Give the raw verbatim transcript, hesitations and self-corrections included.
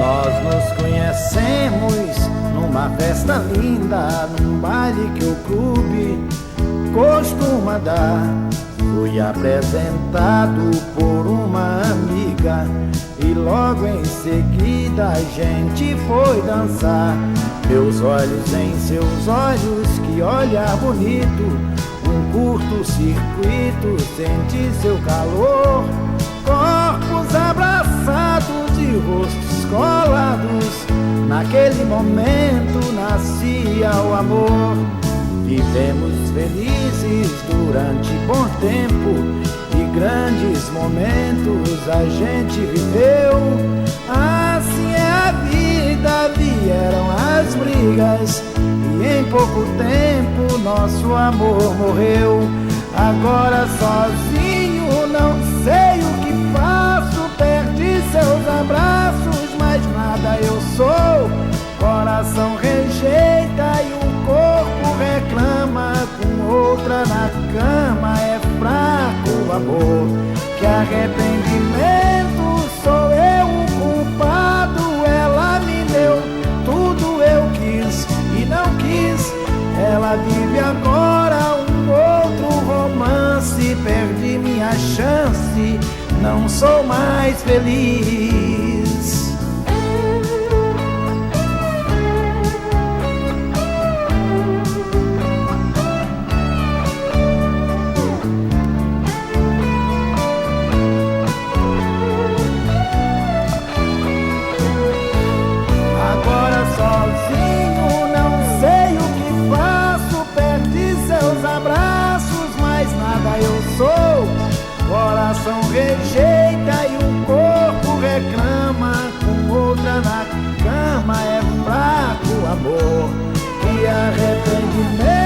Nós nos conhecemos numa festa linda, num baile que o clube costuma dar. Fui apresentado por uma amiga e logo em seguida a gente foi dançar. Meus olhos em seus olhos, que olhar bonito, um curto-circuito, senti seu calor. Corpos abraçados e rostos colados, naquele momento nascia o amor. Vivemos felizes durante bom tempo e grandes momentos a gente viveu. Assim é a vida, vieram as brigas e em pouco tempo nosso amor morreu. Agora sozinho não sei o que faço, perdi seus abraços, mas nada eu sou. Coração rejeita e o corpo reclama, com outra na cama é fraco o amor. Que arrependimento, sou eu o culpado. Ela me deu tudo eu quis e não quis. Ela vive agora um outro romance, perdi minha chance, não sou mais feliz. Agora sozinho não sei o que faço, perdi seus abraços, mas nada eu sou. Coração rejeita e o corpo reclama, com outra na cama é fraco o amor. Que arrependimento.